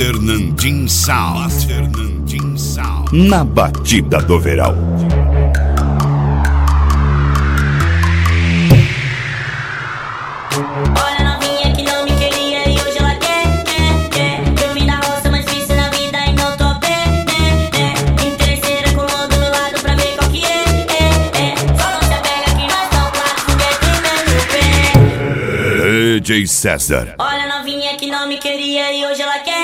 Master Nandim Sound. Na batida do verão. Olha a novinha que não me queria e hoje ela quer. Eu vim da roça, mas fiz na vida e não tô bem. Interesseira com o do meu lado pra ver qual que é. Só não se apega que nós não quatro foguete no pé. DJ César. Olha a novinha que não me queria e hoje ela quer.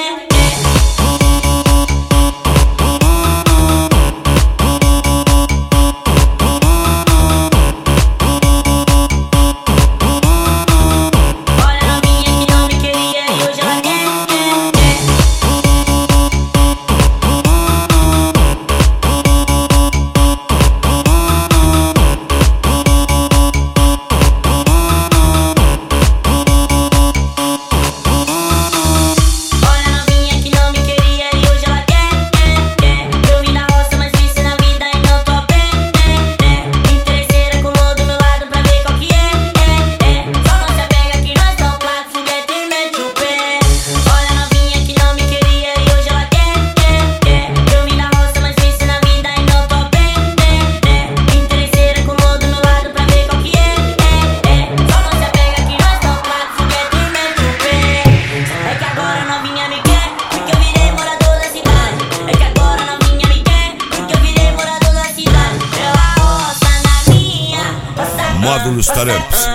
Módulos Taramps.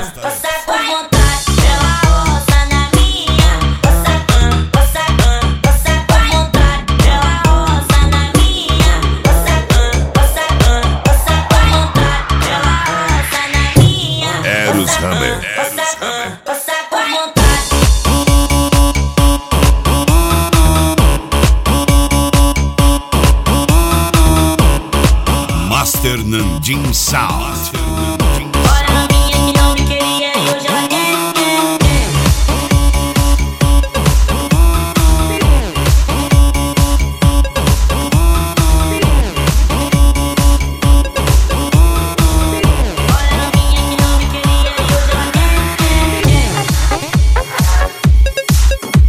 Eros Hammer. Master Nandim Sound.